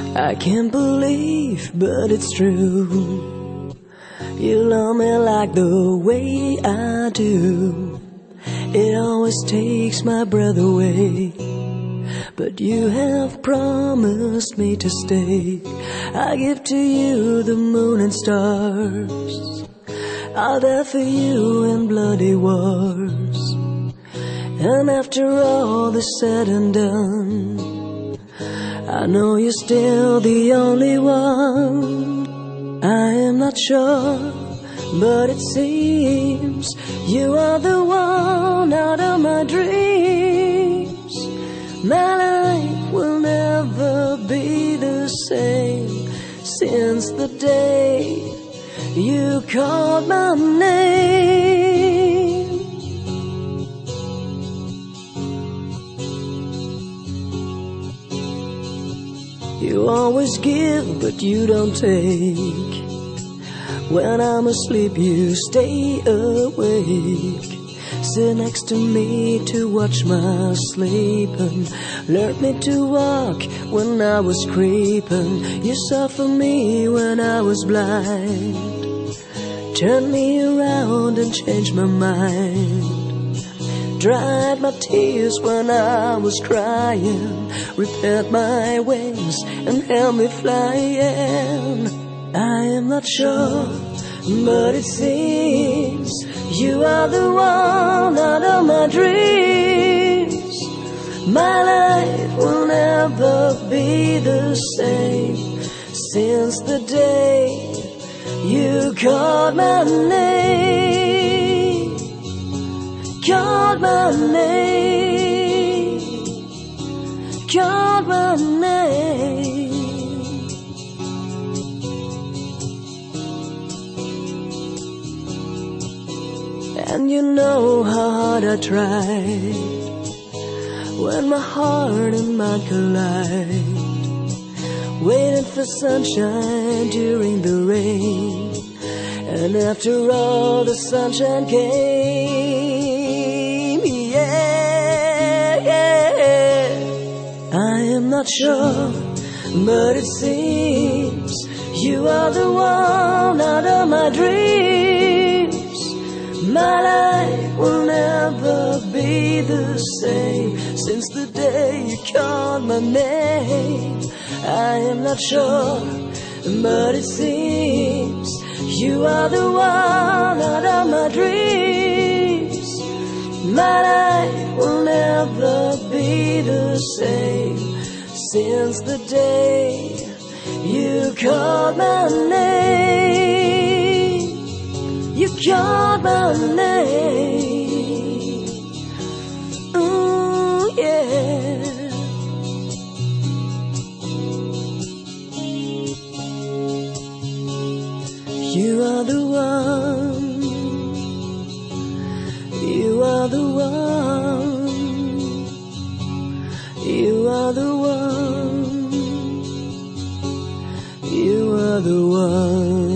I can't believe, but it's true. You love me like the way I do. It always takes my breath away. But you have promised me to stay. I give to you the moon and stars. I'll die for you in bloody wars. And after all is said and done, I know you're still the only one. I am not sure, but it seems you are the one out of my dreams. My life will never be the same since the day you called my name. You always give, but you don't take. When I'm asleep, you stay awake. Sit next to me to watch my sleep, and learned me to walk when I was creeping. You saw for me when I was blind, turned me around and changed my mind, dried my tears when I was crying, repaired my wings and held me flying. I am not sure, but it seems you are the one out of my dreams. My life will never be the same since the day you called my name. Called my name. Called my name. And you know how hard I tried when my heart and mind collide, waiting for sunshine during the rain. And after all the sunshine came, yeah, yeah. I am not sure, but it seems you are the one out of my dreams. My life will never be the same since the day you called my name. I am not sure, but it seems you are the one out of my dreams. My life will never be the same since the day you called my name. You called my name. Ooh, yeah. You are the one. You are the one. You are the one. You are the one.